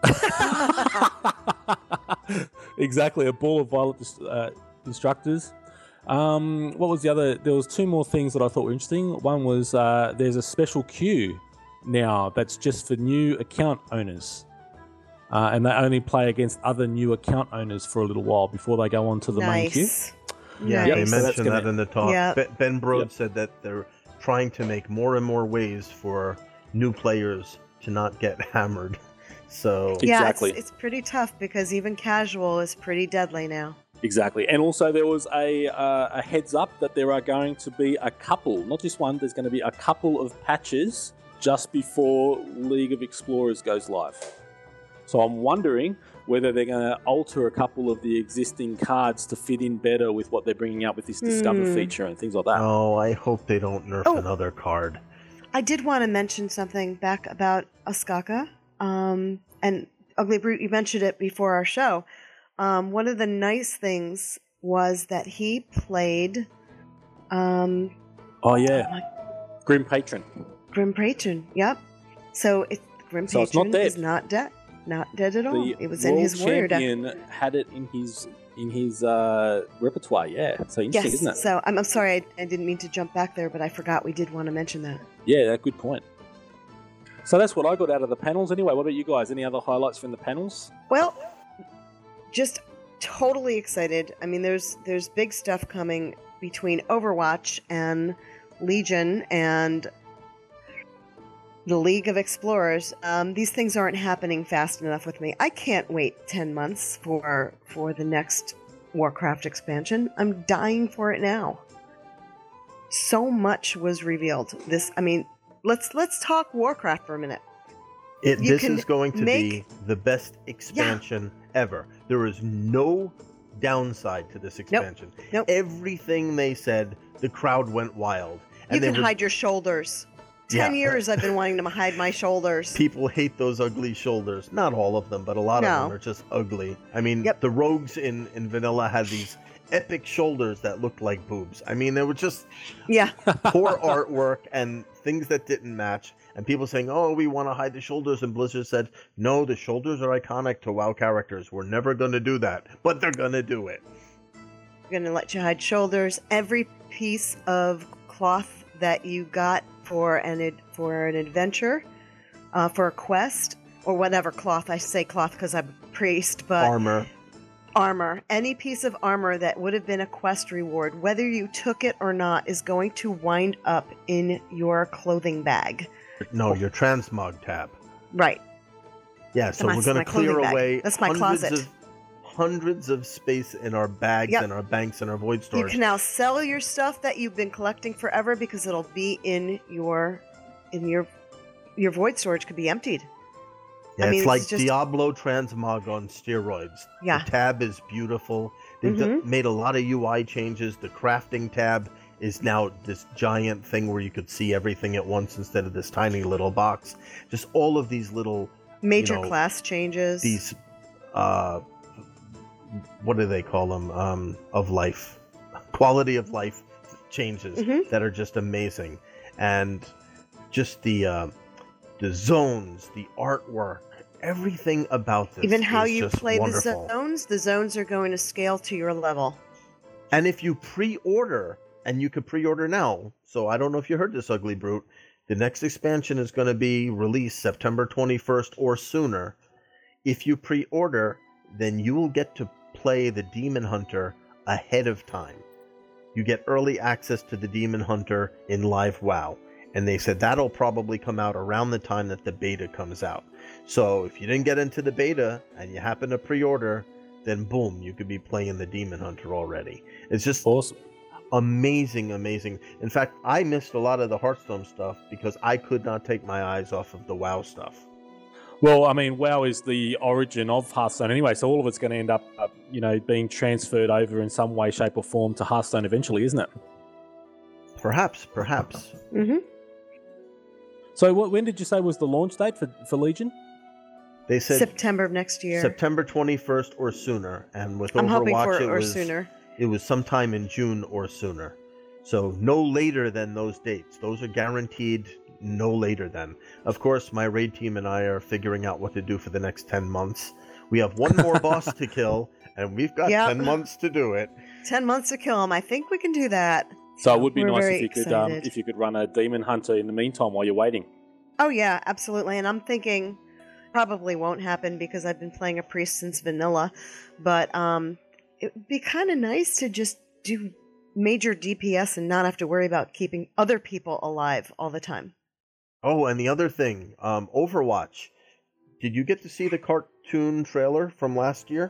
Exactly, a ball of violet dis- uh, instructors. Um, what was the other? There was two more things that I thought were interesting. One was uh, there's a special queue now that's just for new account owners. Uh, and they only play against other new account owners for a little while before they go on to the main queue. Nice. yeah, Nice. they so that's mentioned gonna- that in the talk. Yeah. Be- Ben Brode Yep. said that they're trying to make more and more ways for new players to not get hammered. So Yeah, Exactly. it's, it's pretty tough because even casual is pretty deadly now. Exactly. And also there was a, uh, a heads up that there are going to be a couple, not just one, there's going to be a couple of patches just before League of Explorers goes live. So I'm wondering whether they're going to alter a couple of the existing cards to fit in better with what they're bringing out with this Discover Hmm. feature and things like that. oh, I hope they don't nerf Oh. another card. I did want to mention something back about Askaka. Um, and Ugly Brute, you mentioned it before our show. Um, one of the nice things was that he played um, Oh, yeah. Grim Patron. Grim Patron. Yep. So it, Grim So it's not Patron dead. is not dead. Not dead at all. The It was in world his warrior deck. champion had it in his in his uh, repertoire, yeah. So interesting, Yes. isn't it? So I'm, I'm sorry, I, I didn't mean to jump back there, but I forgot we did want to mention that. Yeah, good point. So that's what I got out of the panels. Anyway, what about you guys? Any other highlights from the panels? Well, just totally excited. I mean, there's there's big stuff coming between Overwatch and Legion and the League of Explorers. Um, these things aren't happening fast enough with me. I can't wait ten months for for the next Warcraft expansion. I'm dying for it now. So much was revealed. This, I mean, let's let's talk Warcraft for a minute. It, You this can is going to make- be the best expansion ever. There is no downside to this expansion. Nope. Everything they said, the crowd went wild. You they can were- hide your shoulders. Ten Yeah. years I've been wanting to hide my shoulders. People hate those ugly shoulders. Not all of them, but a lot No. of them are just ugly. I mean, Yep. the rogues in, in Vanilla had these epic shoulders that looked like boobs. I mean, they were just Yeah. poor artwork and things that didn't match. And people saying, oh, we want to hide the shoulders. And Blizzard said, no, the shoulders are iconic to WoW characters. We're never going to do that. But they're going to do it. We're going to let you hide shoulders. Every piece of cloth that you got for an ad- for an adventure, uh, for a quest, or whatever cloth. I say cloth because I'm a priest, but Armor. armor. Any piece of armor that would have been a quest reward, whether you took it or not, is going to wind up in your clothing bag. No, your transmog tab. Right. Yeah, so my- we're going my to clear clothing bag. away That's my hundreds closet. of hundreds of space in our bags Yep. and our banks and our void You storage. can now sell your stuff that you've been collecting forever because it'll be in your in your your void storage could be emptied. Yeah, I mean, it's like it's just- Diablo Transmog on steroids. Yeah. The tab is beautiful. They've Mhm. d- made a lot of U I changes. The crafting tab is now this giant thing where you could see everything at once instead of this tiny little box. Just all of these little Major know, class changes. these uh what do they call them? Um of life. Quality of life changes Mhm. that are just amazing. And just the uh, the zones, the artwork, everything about this. Even how is you just play wonderful. the zones, the zones are going to scale to your level. And if you pre-order and you could pre-order now. So I don't know if you heard this, Ugly Brute. The next expansion is going to be released September twenty-first or sooner. If you pre-order, then you will get to play the Demon Hunter ahead of time. You get early access to the Demon Hunter in Live WoW. And they said that'll probably come out around the time that the beta comes out. So if you didn't get into the beta and you happen to pre-order, then boom, you could be playing the Demon Hunter already. It's just Awesome. amazing, amazing. In fact, I missed a lot of the Hearthstone stuff because I could not take my eyes off of the WoW stuff. Well, I mean, WoW is the origin of Hearthstone anyway, so all of it's going to end up, uh, you know, being transferred over in some way, shape, or form to Hearthstone eventually, isn't it? Perhaps, perhaps. Mm-hmm. So, what, when did you say was the launch date for, for Legion? They said September of next year. September twenty-first or sooner, and with I'm Overwatch, hoping for it or was sooner. it was sometime in June or sooner. So no later than those dates. Those are guaranteed. No later than. Of course, my raid team and I are figuring out what to do for the next ten months. We have one more boss to kill, and we've got Yep. ten months to do it. Ten months to kill him. I think we can do that. So it would be We're nice very if you could um, excited. if you could run a Demon Hunter in the meantime while you're waiting. Oh yeah, absolutely. And I'm thinking probably won't happen because I've been playing a priest since vanilla, but um, it would be kind of nice to just do major D P S and not have to worry about keeping other people alive all the time. Oh, and the other thing, um, Overwatch. Did you get to see the cartoon trailer from last year?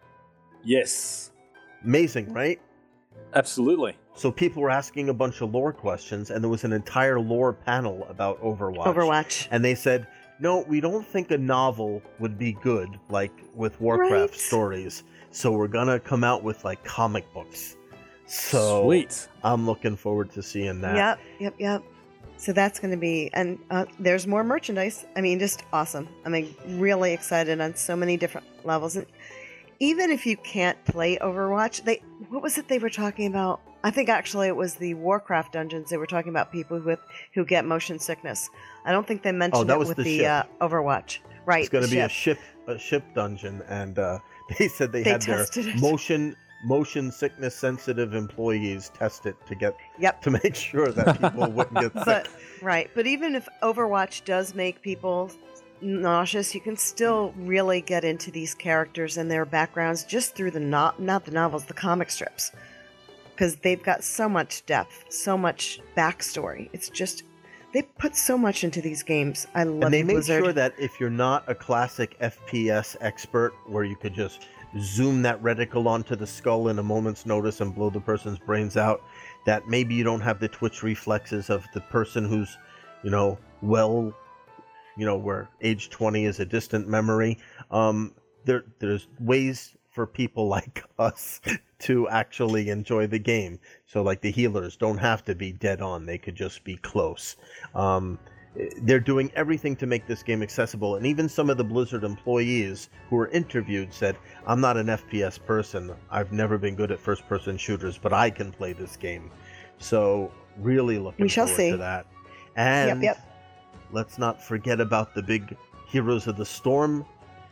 Yes, Amazing, right? absolutely. So people were asking a bunch of lore questions, and there was an entire lore panel about Overwatch. Overwatch. And they said, no, we don't think a novel would be good, like with Warcraft Right. stories. So we're going to come out with like comic books. So Sweet. I'm looking forward to seeing that. Yep, yep, yep. So that's going to be, and uh, there's more merchandise. I mean, just awesome. I mean, really excited on so many different levels. And even if you can't play Overwatch, they what was it they were talking about? I think actually it was the Warcraft dungeons. They were talking about people with who get motion sickness. I don't think they mentioned Oh, that it was with the the, ship. uh, Overwatch. Right. It's going to the be a ship. ship a ship dungeon, and uh, they said they, They had their tested it. motion motion sickness sensitive employees test it to get Yep. to make sure that people wouldn't get sick. But right, but even if Overwatch does make people nauseous, you can still really get into these characters and their backgrounds just through the no- not the novels, the comic strips, because they've got so much depth, so much backstory. It's just they put so much into these games. I love And they made Blizzard. sure that if you're not a classic F P S expert, where you could just zoom that reticle onto the skull in a moment's notice and blow the person's brains out, that maybe you don't have the twitch reflexes of the person who's, you know, well, you know, where age twenty is a distant memory. Um, there, there's ways for people like us to actually enjoy the game. So like the healers don't have to be dead on. They could just be close. Um, they're doing everything to make this game accessible. And even some of the Blizzard employees who were interviewed said, I'm not an F P S person. I've never been good at first person shooters, but I can play this game. So really looking We shall forward see. to that. And Yep, yep. let's not forget about the big Heroes of the Storm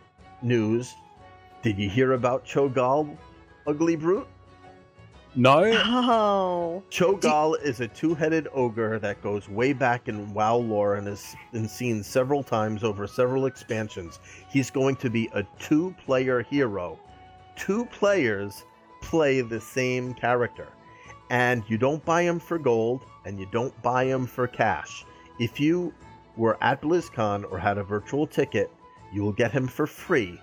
news. Did you hear about Cho'Gall, Ugly Brute? No. Oh, Cho'Gall is a two-headed ogre that goes way back in WoW lore and has been seen several times over several expansions. He's going to be a two-player hero. Two players play the same character. And you don't buy him for gold, and you don't buy him for cash. If you were at BlizzCon or had a virtual ticket, you will get him for free.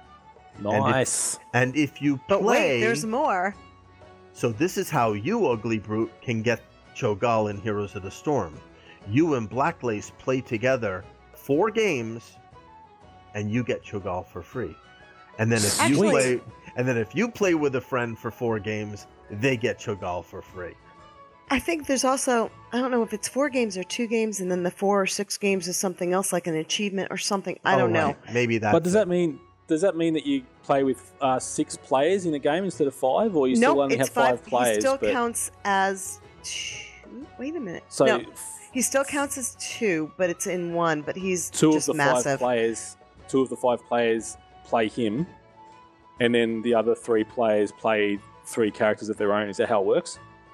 Nice. And if you play... but wait, there's more. So this is how you, Ugly Brute, can get Cho'Gall in Heroes of the Storm. You and Blacklace play together four games, and you get Cho'Gall for free. And then if you Actually- play, and then if you play with a friend for four games, they get Cho'Gall for free. I think there's also, I don't know if it's four games or two games, and then the four or six games is something else, like an achievement or something. I Oh, don't know. right. Maybe that's But does it. that mean does that mean that you play with uh, six players in a game instead of five, or you still Nope, only it's have five, players? He still but... counts as two. Wait a minute. So no, he still counts as two, but it's in one. But he's two just of the massive. five players, two of the five players play him, and then the other three players play three characters of their own. Is that how it works? I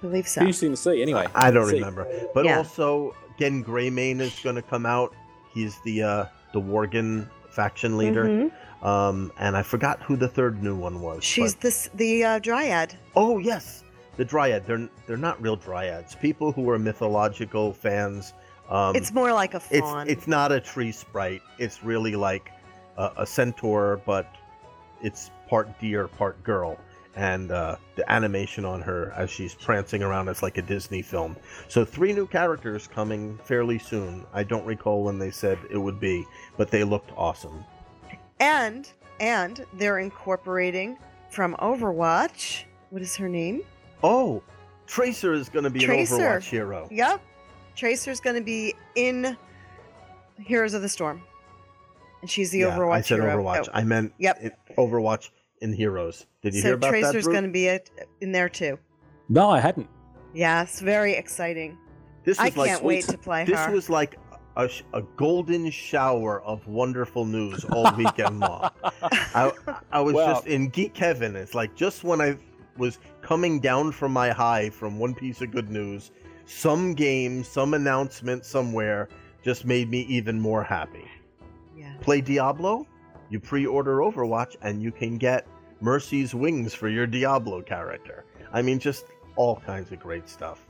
believe so. Interesting to see. Anyway, I don't see. remember. But Yeah. also, again, Greymane is going to come out. He's the uh, the Worgen faction leader. Mhm. Um, and I forgot who the third new one was. She's but- this the uh, Dryad. Oh yes, the Dryad. They're they're not real Dryads. People who are mythological fans. Um, It's more like a it's fawn. it's not a tree sprite. It's really like a, a centaur, but it's part deer, part girl. And uh, the animation on her as she's prancing around is like a Disney film. So three new characters coming fairly soon. I don't recall when they said it would be, but they looked awesome. And and they're incorporating from Overwatch. What is her name? Oh, Tracer is going to be Tracer. an Overwatch hero. Yep. Tracer's going to be in Heroes of the Storm. And she's the Yeah, Overwatch I said hero. Overwatch. Oh, I meant Yep. it, Overwatch in Heroes. Did you so hear about Tracer's that? Brute? going to be it in there too. No, I hadn't. Yeah, it's very exciting. This I was like can't wait to play This her. was like a, sh- a golden shower of wonderful news all weekend long. I, I was Wow. just in Geek Heaven. It's like just when I was coming down from my high from one piece of good news, some game, some announcement somewhere just made me even more happy. Yeah. Play Diablo, you pre-order Overwatch, and you can get Mercy's wings for your Diablo character. I mean, just all kinds of great stuff.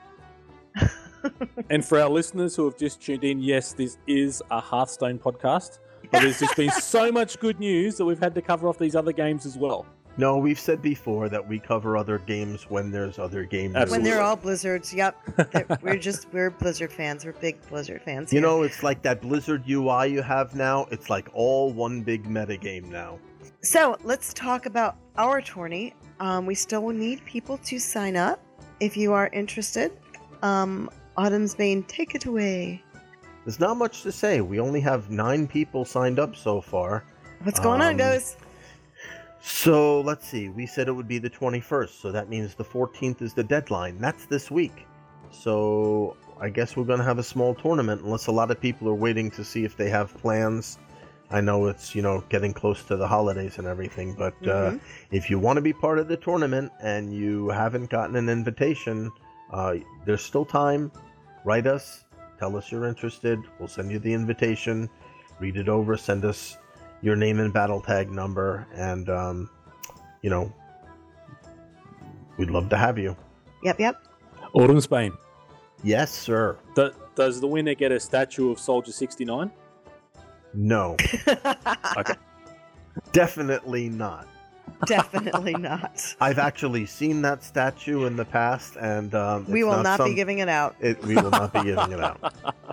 And for our listeners who have just tuned in, yes, this is a Hearthstone podcast, but there's just been so much good news that we've had to cover off these other games as well. No, we've said before that we cover other games when there's other game news. When Absolutely. they're all Blizzards, yep. They're- we're just we're Blizzard fans. We're big Blizzard fans. You here. know, it's like that Blizzard U I you have now. It's like all one big metagame now. So let's talk about our tourney. Um, we still need people to sign up if you are interested. Um, Autumn's Bane, take it away. There's not much to say. We only have nine people signed up so far. What's going on, Um, guys? So let's see. We said it would be the twenty-first, so that means the fourteenth is the deadline. That's this week. So I guess we're going to have a small tournament unless a lot of people are waiting to see if they have plans. I know it's, you know, getting close to the holidays and everything, but uh, Mhm. if you want to be part of the tournament and you haven't gotten an invitation, uh, there's still time. Write us. Tell us you're interested. We'll send you the invitation. Read it over. Send us your name and battle tag number, and um, you know, we'd love to have you. Yep, yep. Autumn's Bane. Yes, sir. Do- does the winner get a statue of Soldier sixty-nine? No, Okay. definitely not. Definitely not. I've actually seen that statue in the past, and um, We it's will not some- be giving it out. It, we will not be giving it out.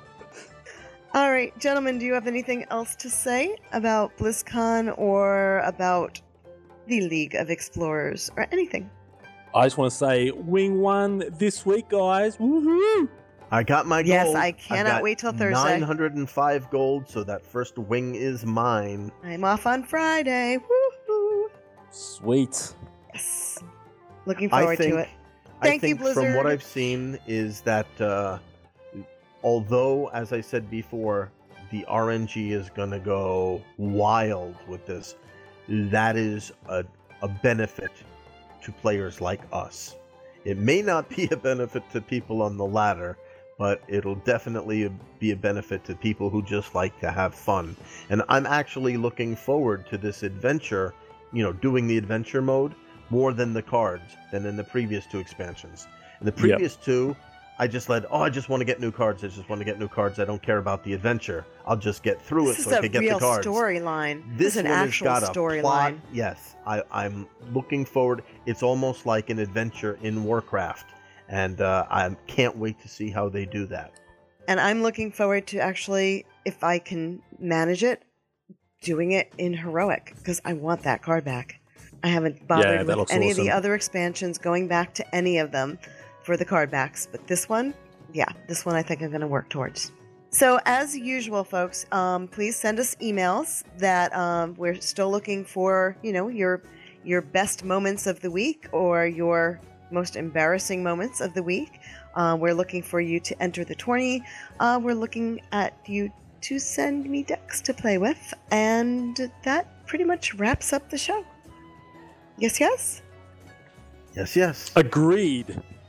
All right, gentlemen, do you have anything else to say about BlizzCon or about the League of Explorers or anything? I just want to say, Wing won this week, guys. Woohoo! I got my gold. Yes, I I've cannot got wait till Thursday. nine hundred five gold, so that first wing is mine. I'm off on Friday. Woohoo! Sweet. Yes. Looking I forward think, to it. I Thank you, think from Blizzard. what I've seen is that uh, although, as I said before, the R N G is going to go wild with this, that is a, a benefit to players like us. It may not be a benefit to people on the ladder, but it'll definitely be a benefit to people who just like to have fun. And I'm actually looking forward to this adventure, you know, doing the adventure mode more than the cards than in the previous two expansions. In the previous two, I just led, oh, I just want to get new cards. I just want to get new cards. I don't care about the adventure. I'll just get through This it is so I a can get real the cards. storyline. This is an one has actual got a plot. storyline. Yes, I, I'm looking forward. It's almost like an adventure in Warcraft, and uh, I can't wait to see how they do that. And I'm looking forward to actually, if I can manage it, doing it in Heroic, because I want that card back. I haven't bothered that with looks any of the awesome. other expansions, going back to any of them for the card backs. But this one, yeah, this one I think I'm going to work towards. So as usual, folks, um, please send us emails that um, we're still looking for, you know, your your best moments of the week or your most embarrassing moments of the week. Uh, we're looking for you to enter the tourney. Uh, we're looking at you to send me decks to play with. And that pretty much wraps up the show. Yes, yes? Yes, yes. Agreed.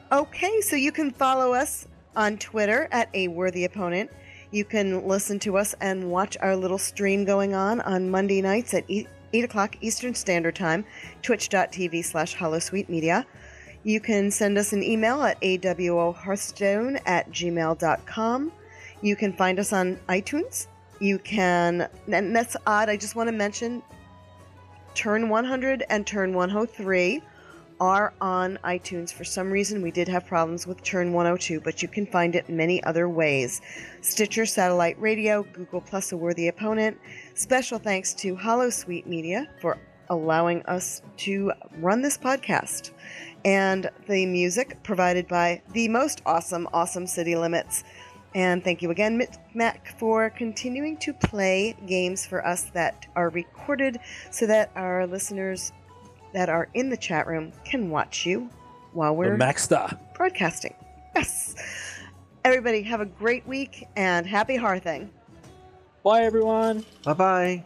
Okay, so you can follow us on Twitter at A Worthy Opponent. You can listen to us and watch our little stream going on on Monday nights at eight o'clock Eastern Standard Time, twitch.tv slash holosuitemedia. You can send us an email at awohearthstone at gmail dot com. You can find us on iTunes. You can, and that's odd, I just want to mention Turn one hundred and Turn one oh three are on iTunes. For some reason, we did have problems with Turn one oh two, but you can find it many other ways. Stitcher, Satellite Radio, Google Plus, A Worthy Opponent. Special thanks to Holosuite Media for allowing us to run this podcast. And the music provided by the most awesome, awesome City Limits. And thank you again, Mac, for continuing to play games for us that are recorded so that our listeners that are in the chat room can watch you while we're the Maxstar broadcasting. Yes. Everybody have a great week and happy hearthing. Bye, everyone. Bye-bye.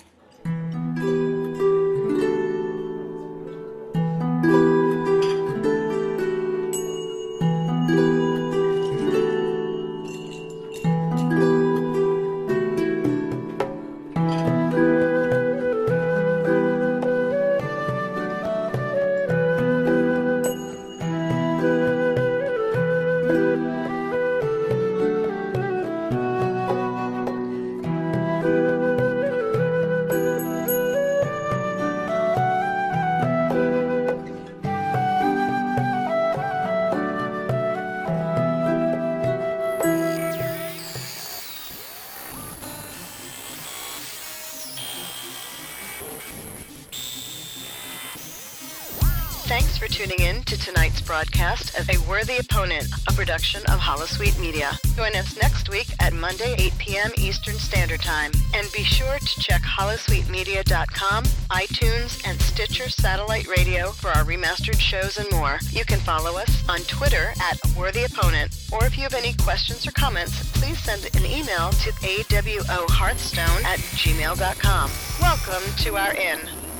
Thanks for tuning in to tonight's broadcast of A Worthy Opponent, a production of Holosuite Media. Join us next week at Monday, eight p.m. Eastern Standard Time. And be sure to check holosuite media dot com, iTunes, and Stitcher Satellite Radio for our remastered shows and more. You can follow us on Twitter at Worthy Opponent. Or if you have any questions or comments, please send an email to awohearthstone at gmail dot com. Welcome to our inn.